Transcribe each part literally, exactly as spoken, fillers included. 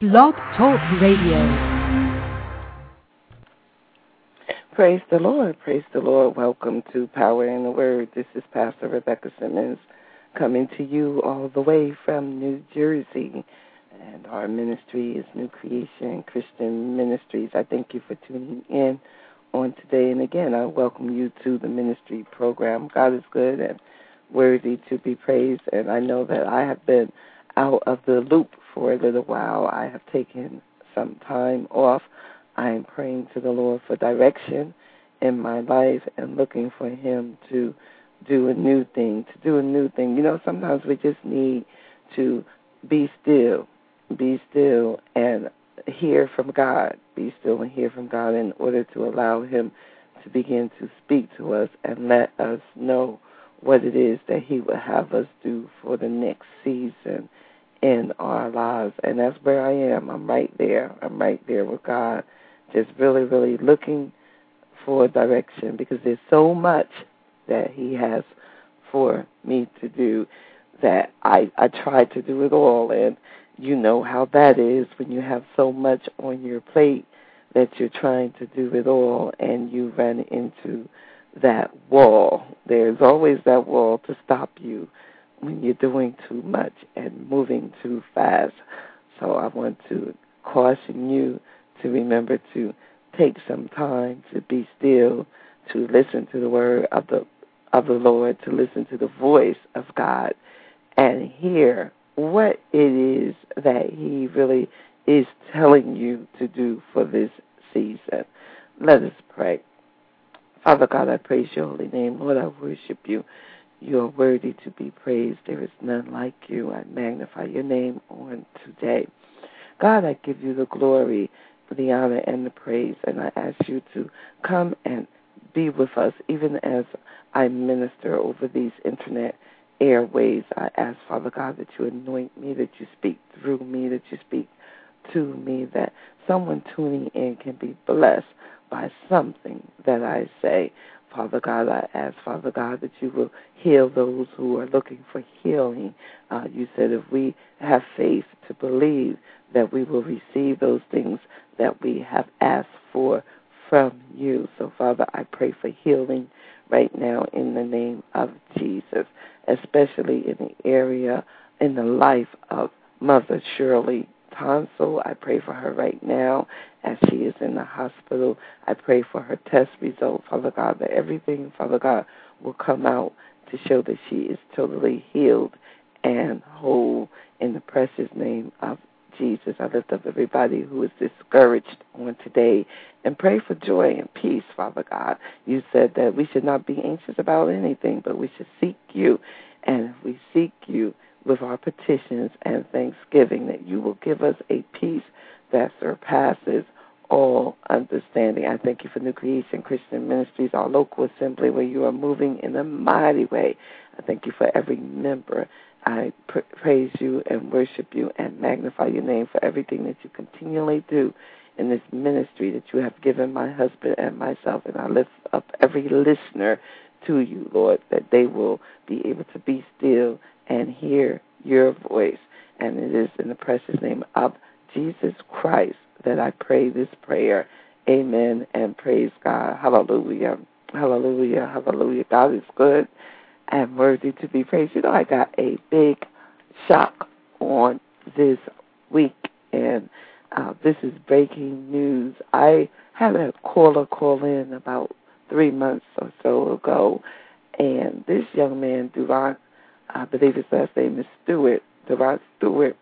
Blog Talk Radio. Praise the Lord. Praise the Lord. Welcome to Power in the Word. This is Pastor Rebecca Simmons coming to you all the way from New Jersey. And our ministry is New Creation Christian Ministries. I thank you for tuning in on today. And again, I welcome you to the ministry program. God is good and worthy to be praised. And I know that I have been out of the loop for a little while. I have taken some time off. I am praying to the Lord for direction in my life and looking for Him to do a new thing, to do a new thing. You know, sometimes we just need to be still, be still and hear from God, be still and hear from God in order to allow Him to begin to speak to us and let us know what it is that He would have us do for the next season in our lives. And that's where I am. I'm right there. I'm right there with God, just really, really looking for direction because there's so much that He has for me to do that I, I try to do it all. And you know how that is when you have so much on your plate that you're trying to do it all and you run into that wall. There's always that wall to stop you when you're doing too much and moving too fast. So I want to caution you to remember to take some time to be still, to listen to the word of the of the Lord, to listen to the voice of God and hear what it is that He really is telling you to do for this season. Let us pray. Father God, I praise your holy name. Lord, I worship you. You are worthy to be praised. There is none like you. I magnify your name on today. God, I give you the glory, the honor, and the praise, and I ask you to come and be with us, even as I minister over these internet airways. I ask, Father God, that you anoint me, that you speak through me, that you speak to me, that someone tuning in can be blessed by something that I say. Father God, I ask, Father God, that you will heal those who are looking for healing. Uh, you said if we have faith to believe that we will receive those things that we have asked for from you. So, Father, I pray for healing right now in the name of Jesus, especially in the area, in the life of Mother Shirley Tonsil. I pray for her right now as she is in the hospital. I pray for her test results, Father God, that everything, Father God, will come out to show that she is totally healed and whole in the precious name of Jesus. I lift up everybody who is discouraged on today and pray for joy and peace, Father God. You said that we should not be anxious about anything, but we should seek you. And if we seek you with our petitions and thanksgiving, that you will give us a peace that surpasses all understanding. I thank you for New Creation Christian Ministries, our local assembly, where you are moving in a mighty way. I thank you for every member. I pr- praise you and worship you and magnify your name for everything that you continually do in this ministry that you have given my husband and myself. And I lift up every listener to you, Lord, that they will be able to be still and hear your voice. And it is in the precious name of Jesus Christ that I pray this prayer. Amen and praise God. Hallelujah. Hallelujah. Hallelujah. God is good and worthy to be praised. You know, I got a big shock on this week, and uh, this is breaking news. I had a caller call in about three months or so ago, and this young man, Durant, I believe his last name is Stewart, Durant Stewart,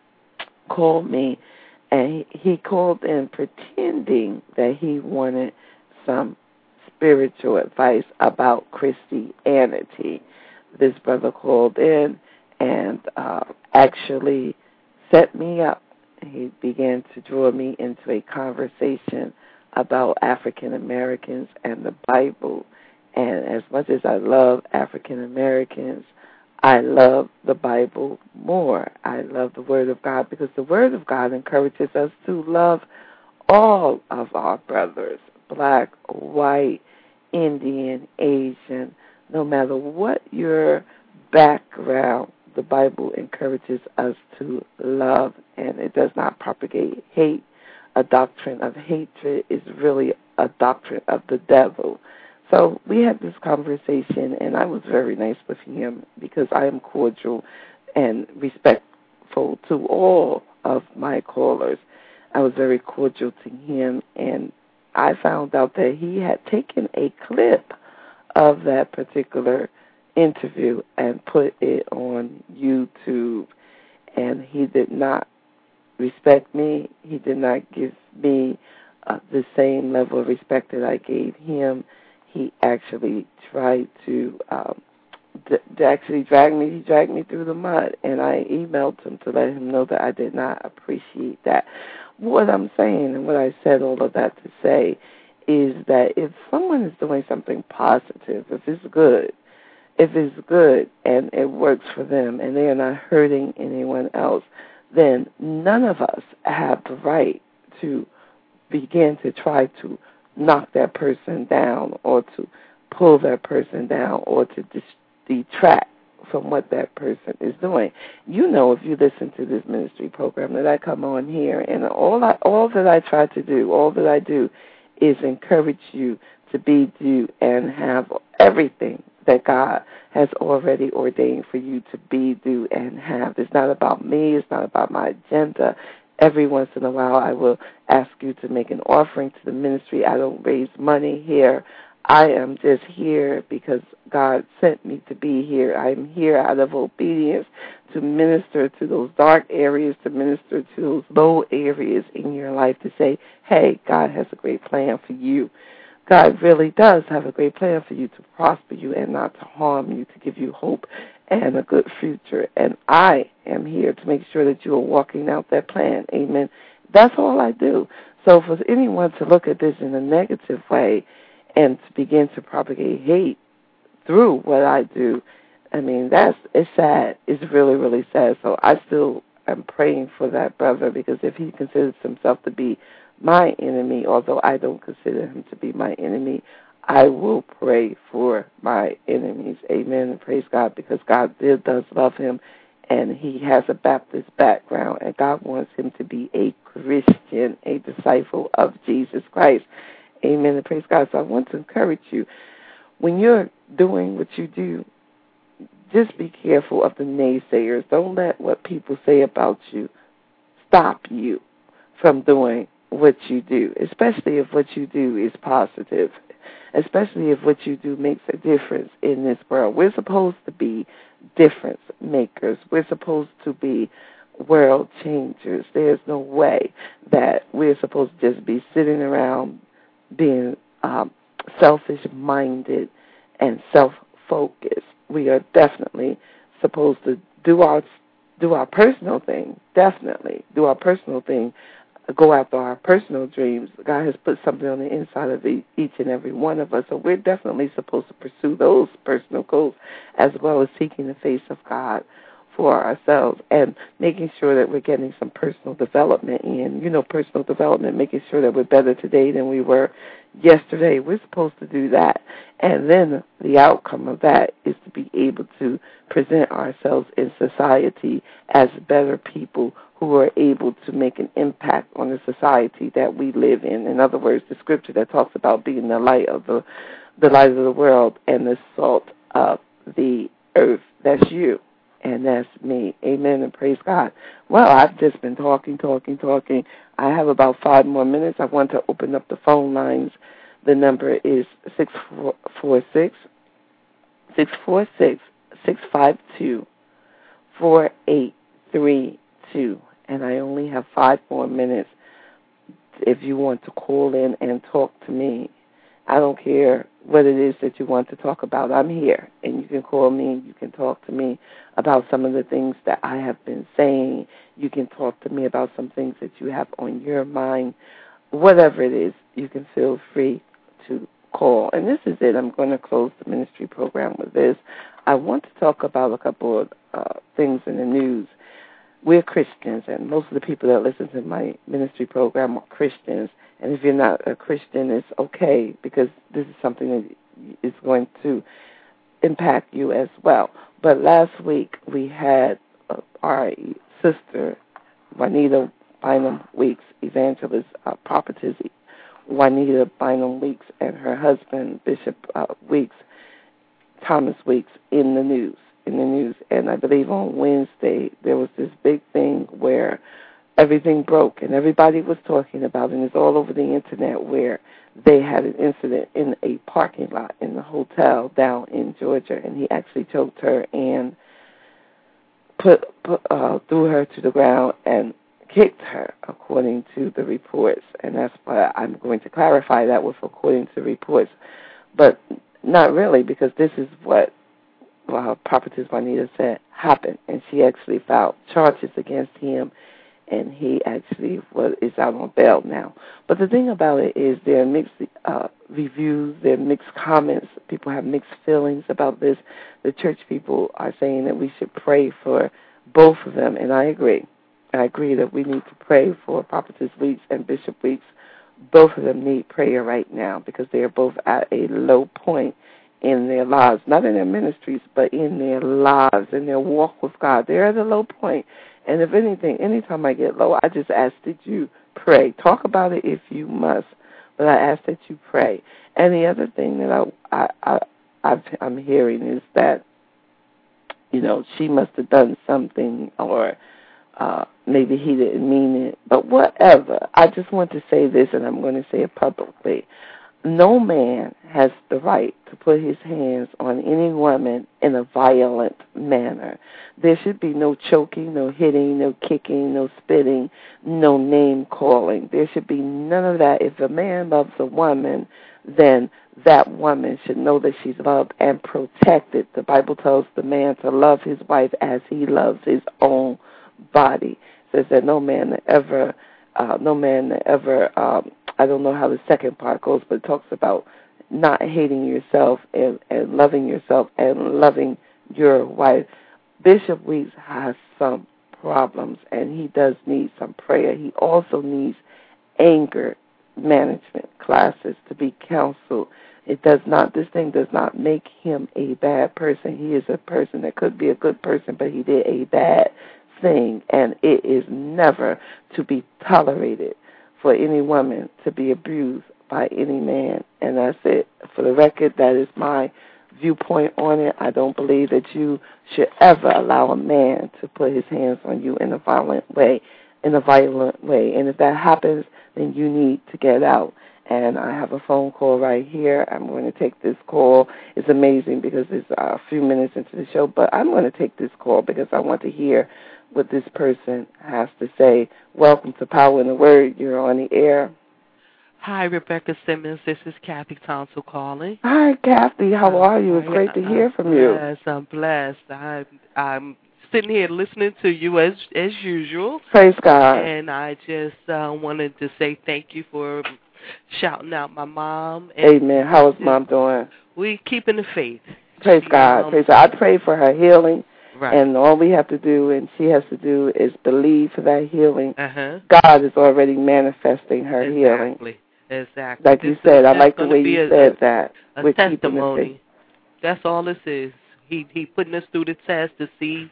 called me, and he, he called in pretending that he wanted some spiritual advice about Christianity. This brother called in and uh, actually set me up. He began to draw me into a conversation about African Americans and the Bible. And as much as I love African Americans, I love the Bible more. I love the Word of God because the Word of God encourages us to love all of our brothers, black, white, Indian, Asian, no matter what your background, the Bible encourages us to love, and it does not propagate hate. A doctrine of hatred is really a doctrine of the devil. So we had this conversation, and I was very nice with him because I am cordial and respectful to all of my callers. I was very cordial to him, and I found out that he had taken a clip of that particular interview and put it on YouTube, and he did not respect me. He did not give me uh, the same level of respect that I gave him. He actually tried to um, d- to actually drag me. He dragged me through the mud, and I emailed him to let him know that I did not appreciate that. What I'm saying and what I said all of that to say is that if someone is doing something positive, if it's good, if it's good and it works for them and they are not hurting anyone else, then none of us have the right to begin to try to knock that person down or to pull that person down or to dis- detract from what that person is doing. You know, if you listen to this ministry program, that I come on here and all I, all that I try to do, all that I do is encourage you to be, do, and have everything that God has already ordained for you to be, do, and have. It's not about me. It's not about my agenda. Every once in a while, I will ask you to make an offering to the ministry. I don't raise money here. I am just here because God sent me to be here. I'm here out of obedience to minister to those dark areas, to minister to those low areas in your life, to say, hey, God has a great plan for you. God really does have a great plan for you, to prosper you and not to harm you, to give you hope and a good future. And I am here to make sure that you are walking out that plan. Amen. That's all I do. So for anyone to look at this in a negative way and to begin to propagate hate through what I do, I mean, that's it's sad. It's really, really sad. So I still am praying for that brother, because if he considers himself to be my enemy, although I don't consider him to be my enemy, I will pray for my enemies. Amen. And praise God, because God still does love him, and he has a Baptist background, and God wants him to be a Christian, a disciple of Jesus Christ. Amen. And praise God. So I want to encourage you, when you're doing what you do, just be careful of the naysayers. Don't let what people say about you stop you from doing what you do, especially if what you do is positive, especially if what you do makes a difference in this world. We're supposed to be difference makers. We're supposed to be world changers. There's no way that we're supposed to just be sitting around being um, selfish-minded and self-focused. We are definitely supposed to do our do our personal thing, definitely do our personal thing, go after our personal dreams. God has put something on the inside of each and every one of us, so we're definitely supposed to pursue those personal goals, as well as seeking the face of God for ourselves and making sure that we're getting some personal development in. You know, personal development, making sure that we're better today than we were yesterday. We're supposed to do that. And then the outcome of that is to be able to present ourselves in society as better people who are able to make an impact on the society that we live in. In other words, the scripture that talks about being the light of the the light of the world and the salt of the earth. That's you. And that's me. Amen and praise God. Well, I've just been talking, talking, talking. I have about five more minutes. I want to open up the phone lines. The number is six four six, six four six, six five two, four eight three two. And I only have five more minutes if you want to call in and talk to me. I don't care what it is that you want to talk about. I'm here, and you can call me. You can talk to me about some of the things that I have been saying. You can talk to me about some things that you have on your mind. Whatever it is, you can feel free to call. And this is it. I'm going to close the ministry program with this. I want to talk about a couple of uh, things in the news. We're Christians, and most of the people that listen to my ministry program are Christians. And if you're not a Christian, it's okay, because this is something that is going to impact you as well. But last week we had uh, our sister, Juanita Bynum Weeks, evangelist, uh, prophetess Juanita Bynum Weeks, and her husband, Bishop uh, Weeks, Thomas Weeks, in the news. In the news, and I believe on Wednesday there was this big thing where everything broke, and everybody was talking about it, and it's all over the internet, where they had an incident in a parking lot in the hotel down in Georgia, and he actually choked her and put, put uh, threw her to the ground and kicked her, according to the reports. And that's why I'm going to clarify that with according to reports, but not really, because this is what well, Prophetess Juanita said happened, and she actually filed charges against him, and he actually was, is out on bail now. But the thing about it is there are mixed uh, reviews, there are mixed comments. People have mixed feelings about this. The church people are saying that we should pray for both of them, and I agree. I agree that we need to pray for Prophetess Weeks and Bishop Weeks. Both of them need prayer right now because they are both at a low point in their lives, not in their ministries, but in their lives, in their walk with God. They're at a low point. And if anything, anytime I get low, I just ask that you pray. Talk about it if you must, but I ask that you pray. And the other thing that I, I, I, I've, I'm hearing is that, you know, she must have done something, or uh, maybe he didn't mean it, but whatever. I just want to say this, and I'm going to say it publicly. No man has the right to put his hands on any woman in a violent manner. There should be no choking, no hitting, no kicking, no spitting, no name calling. There should be none of that. If a man loves a woman, then that woman should know that she's loved and protected. The Bible tells the man to love his wife as he loves his own body. It says that no man ever, uh, no man ever, um, I don't know how the second part goes, but it talks about not hating yourself and, and loving yourself and loving your wife. Bishop Weeks has some problems, and he does need some prayer. He also needs anger management classes to be counseled. It does not, this thing does not make him a bad person. He is a person that could be a good person, but he did a bad thing, and it is never to be tolerated for any woman to be abused by any man. And that's it. For the record, that is my viewpoint on it. I don't believe that you should ever allow a man to put his hands on you in a violent way, in a violent way. And if that happens, then you need to get out. And I have a phone call right here. I'm going to take this call. It's amazing because it's a few minutes into the show, but I'm going to take this call because I want to hear what this person has to say. Welcome to Power in the Word. You're on the air. Hi, Rebecca Simmons. This is Kathy Tonsel calling. Hi, Kathy. How are you? It's great to hear from you. Yes, I'm blessed. I'm, I'm sitting here listening to you as as usual. Praise God. And I just uh, wanted to say thank you for shouting out my mom. And Amen. How is Mom doing? We keeping the faith. Praise she, God. Um, Praise God. I pray for her healing. Right. And all we have to do, and she has to do, is believe for that healing. Uh-huh. God is already manifesting her exactly. healing. Exactly. Exactly. Like this you said, is, I like the way you a, said a, that. A We're testimony. That's all this is. He he putting us through the test to see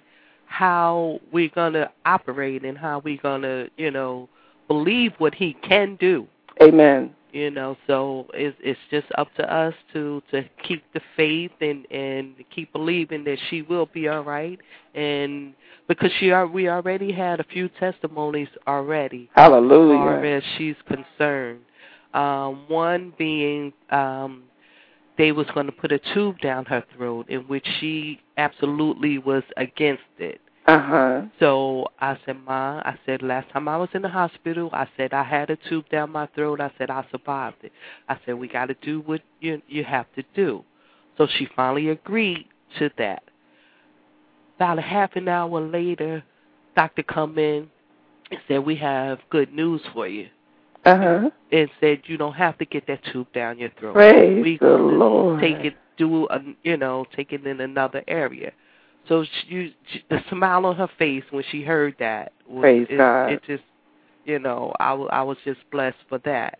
how we're going to operate and how we're going to, you know, believe what he can do. Amen. You know, so it's it's just up to us to, to keep the faith and, and keep believing that she will be all right. And because she are, we already had a few testimonies already. Hallelujah. As far as she's concerned. Um, one being um, they was going to put a tube down her throat, in which she absolutely was against it. Uh-huh. So I said, Ma, I said, last time I was in the hospital, I said, I had a tube down my throat. I said, I survived it. I said, we got to do what you you have to do. So she finally agreed to that. About a half an hour later, doctor come in and said, we have good news for you. Uh-huh. And said, you don't have to get that tube down your throat. Praise we the Lord. Take it, do, a, you know, take it in another area. So she, she, the smile on her face when she heard that, was, Praise it, God. it just, you know, I, I was just blessed for that.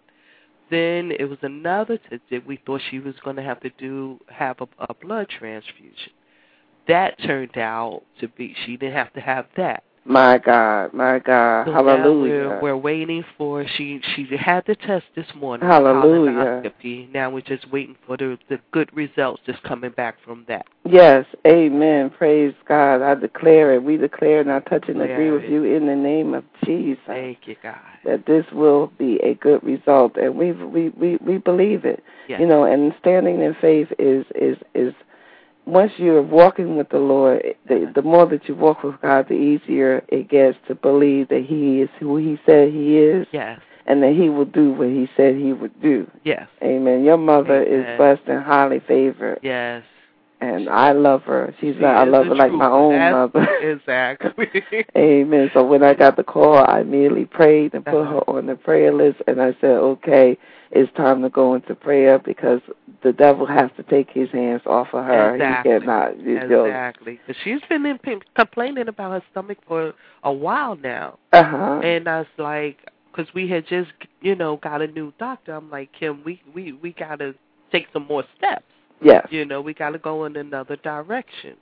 Then it was another that we thought she was going to have to do, have a, a blood transfusion. that turned out to be, she didn't have to have that. My God, my God, so hallelujah. Now we're, we're waiting for, she she had the test this morning. Hallelujah. Now we're just waiting for the, the good results just coming back from that. Yes, amen. Praise God. I declare it. We declare and I touch and agree with you in the name of Jesus. Thank you, God. That this will be a good result. And we we, we, we believe it. Yes. You know, and standing in faith is, is, is once you're walking with the Lord, the, the more that you walk with God, the easier it gets to believe that He is who He said He is. Yes. And that He will do what He said He would do. Yes. Amen. Your mother Amen. is blessed and highly favored. Yes. And I love her. She's she not, I love her like my own That's mother. Exactly. Amen. So when I got the call, I immediately prayed and put uh-huh. her on the prayer list, and I said, okay, it's time to go into prayer because the devil has to take his hands off of her. Exactly. He cannot. You exactly. Because she's been in pain, complaining about her stomach for a while now. Uh-huh. And I was like, because we had just, you know, got a new doctor. I'm like, Kim, we, we, we got to take some more steps. Yes. You know, we got to go in another direction.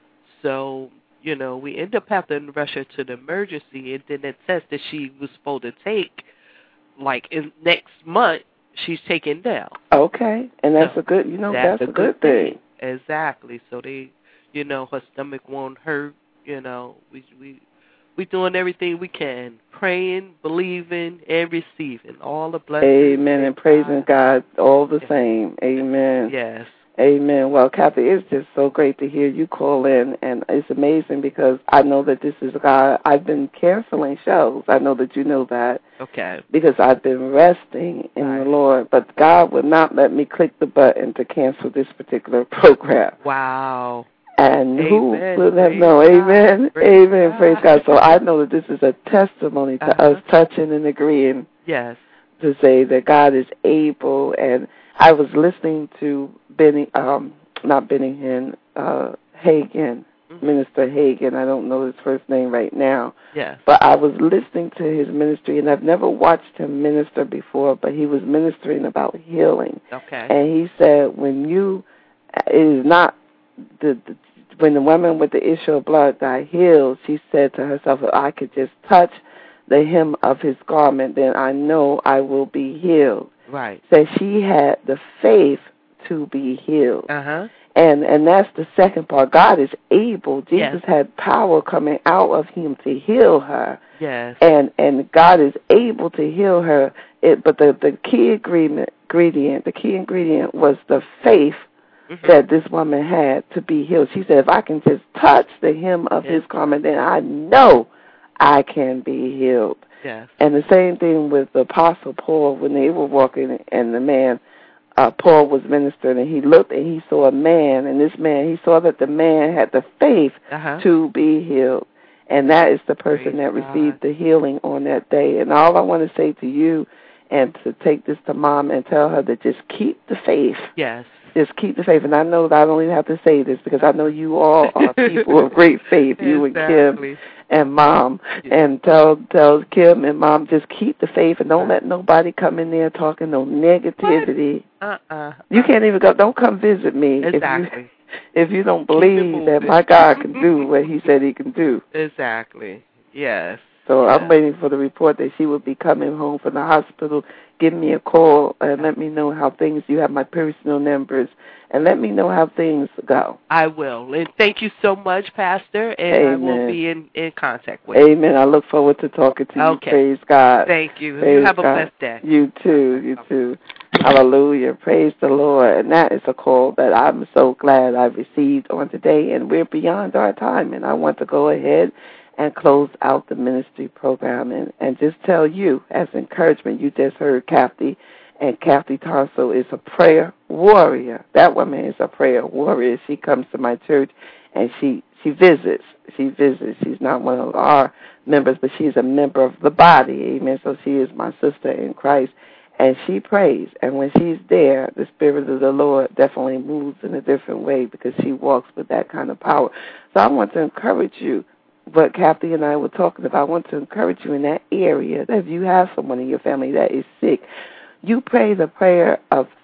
So, you know, we end up having to rush her to the emergency, and then it says that she was supposed to take, like, in next month, she's taken down. Okay. And that's so a good, you know, that's, that's a, a good, good thing. thing. Exactly. So they, you know, her stomach won't hurt. You know, we we we doing everything we can, praying, believing, and receiving all the blessings. Amen. And, and praising God, God all the yes. same. Amen. Yes. Amen. Well, Kathy, it's just so great to hear you call in, and it's amazing because I know that this is God. I've been canceling shows. I know that you know that. Okay. Because I've been resting in right. the Lord, but God would not let me click the button to cancel this particular program. Wow. And amen. who would have known? Amen. Praise amen. God. Praise God. So I know that this is a testimony to uh-huh. us touching and agreeing. Yes. To say that God is able. And I was listening to Benny, um, not Benny Hinn, uh, Hagin, mm-hmm. Minister Hagin. I don't know his first name right now. Yes. But I was listening to his ministry, and I've never watched him minister before, but he was ministering about healing. Okay. And he said, when you, it is not, the, the when the woman with the issue of blood got healed, she said to herself, if I could just touch the hem of his garment, then I know I will be healed. Right. So she had the faith to be healed. Uh-huh. And and that's the second part. God is able. Jesus yes. had power coming out of him to heal her. Yes. And and God is able to heal her. It, but the, the key ingredient, ingredient, the key ingredient was the faith mm-hmm. that this woman had to be healed. She said, if I can just touch the hem of yes. his garment, then I know I can be healed. Yes. And the same thing with the Apostle Paul when they were walking and the man, uh, Paul was ministering, and he looked and he saw a man, and this man, he saw that the man had the faith uh-huh. to be healed. And that is the person Praise that God. received the healing on that day. And all I want to say to you and to take this to Mom and tell her to just keep the faith. Yes. Just keep the faith. And I know that I don't even have to say this because I know you all are people of great faith, you exactly. and Kim and Mom. Yeah. And tell tell Kim and Mom, just keep the faith and don't let nobody come in there talking no negativity. What? Uh-uh. You can't even go, don't come visit me. Exactly. If you, if you don't believe that my God can do what he said he can do. Exactly. Yes. So yes. I'm waiting for the report that she will be coming home from the hospital. Give me a call and let me know how things, you have my personal numbers, and let me know how things go. I will. And thank you so much, Pastor, and Amen. I will be in, in contact with you. Amen. I look forward to talking to you. Okay. Praise God. Thank you. Praise you have a God. blessed day. You too. You too. Hallelujah. Praise the Lord. And that is a call that I'm so glad I received on today, and we're beyond our time, and I want to go ahead and close out the ministry program and, and just tell you, as encouragement, you just heard Kathy, and Kathy Tarso is a prayer warrior. That woman is a prayer warrior. She comes to my church, and she, she visits. She visits. She's not one of our members, but she's a member of the body. Amen. So she is my sister in Christ, and she prays. And when she's there, the Spirit of the Lord definitely moves in a different way because she walks with that kind of power. So I want to encourage you. What Kathy and I were talking about, I want to encourage you in that area that if you have someone in your family that is sick, you pray the prayer of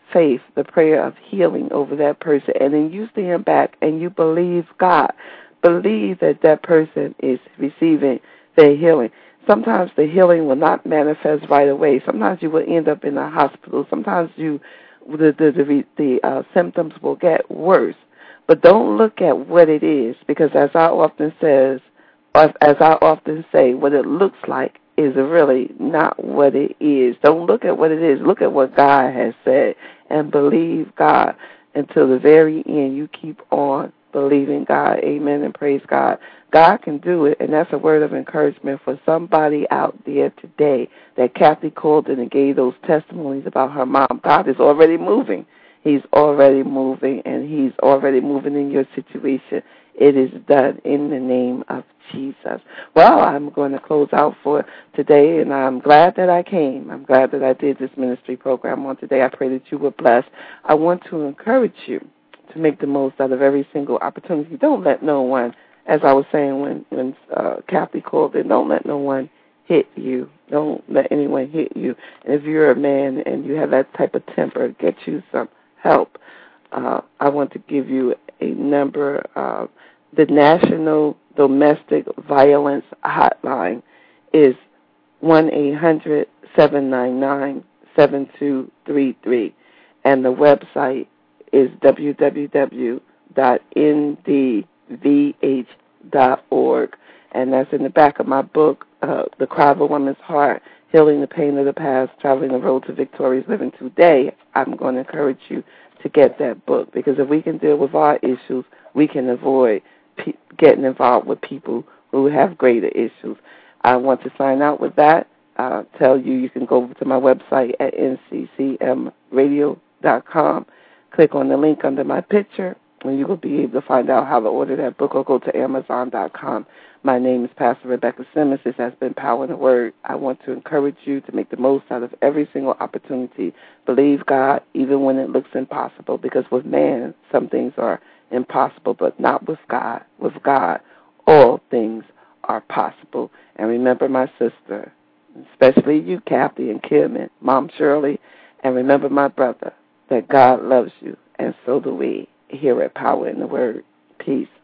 faith, the prayer of healing over that person, and then you stand back and you believe God. Believe that that person is receiving their healing. Sometimes the healing will not manifest right away. Sometimes you will end up in the hospital. Sometimes you, the the the, the uh, symptoms will get worse. But don't look at what it is, because as I often says, as I often say, what it looks like is really not what it is. Don't look at what it is. Look at what God has said and believe God until the very end. You keep on believing God. Amen and praise God. God can do it, and that's a word of encouragement for somebody out there today that Kathy called in and gave those testimonies about her mom. God is already moving. He's already moving, and he's already moving in your situation. It is done in the name of Jesus. Well, I'm going to close out for today, and I'm glad that I came. I'm glad that I did this ministry program on today. I pray that you were blessed. I want to encourage you to make the most out of every single opportunity. Don't let no one, as I was saying when, when uh, Kathy called in, don't let no one hit you. Don't let anyone hit you. And if you're a man and you have that type of temper, get you some help. Uh, I want to give you a number. Uh, the National Domestic Violence Hotline is one eight hundred seven nine nine seven two three three, and the website is w w w dot n d v h dot org, and that's in the back of my book, uh, The Cry of a Woman's Heart, Healing the Pain of the Past, Traveling the Road to Victorious Living Today. I'm going to encourage you to get that book, because if we can deal with our issues, we can avoid pe- getting involved with people who have greater issues. I want to sign out with that. Uh, tell you you can go to my website at n c c m radio dot com. Click on the link under my picture, and you will be able to find out how to order that book, or go to amazon dot com. My name is Pastor Rebecca Simmons. This has been Power in the Word. I want to encourage you to make the most out of every single opportunity. Believe God even when it looks impossible, because with man, some things are impossible, but not with God. With God, all things are possible. And remember my sister, especially you, Kathy and Kim and Mom Shirley, and remember my brother, that God loves you, and so do we here at Power in the Word. Peace.